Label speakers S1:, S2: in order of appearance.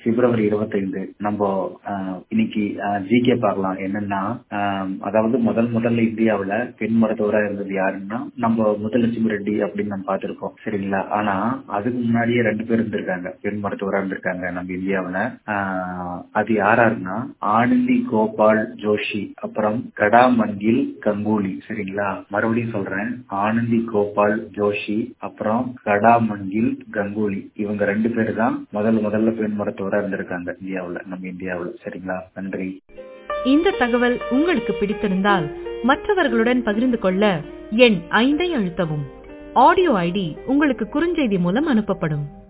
S1: பிப்ரவரி 25 நம்ம இன்னைக்கு ஜிகே பார்க்கலாம். என்னன்னா அதாவது முதல்ல இந்தியாவுல பெண் மருத்துவரா இருந்தது யாருன்னா நம்ம முத்துலட்சுமி ரெட்டி அப்படின்னு நம்ம பார்த்திருக்கோம். சரிங்களா? ஆனா அதுக்கு முன்னாடியே 2 பேர் இருந்திருக்காங்க, பெண் மருத்துவரா இருந்திருக்காங்க நம்ம இந்தியாவுல. அது யாராருன்னா ஆனந்தி கோபால் ஜோஷி, அப்புறம் கடாமங்கில் கங்குலி. சரிங்களா? மறுபடியும் சொல்றேன், ஆனந்தி கோபால் ஜோஷி அப்புறம் கடாமங்கில் கங்குலி. இவங்க 2 பேர் தான் முதல்ல பெண் மருத்துவரா இருந்திருக்காங்க இந்தியாவுல, நம்ம இந்தியாவுல. சரிங்களா? நன்றி.
S2: இந்த தகவல் உங்களுக்கு பிடித்திருந்தால் மற்றவர்களுடன் பகிர்ந்து கொள்ள எண் 5 அழுத்தவும். ஆடியோ ஐடி உங்களுக்கு குறுஞ்செய்தி மூலம் அனுப்பப்படும்.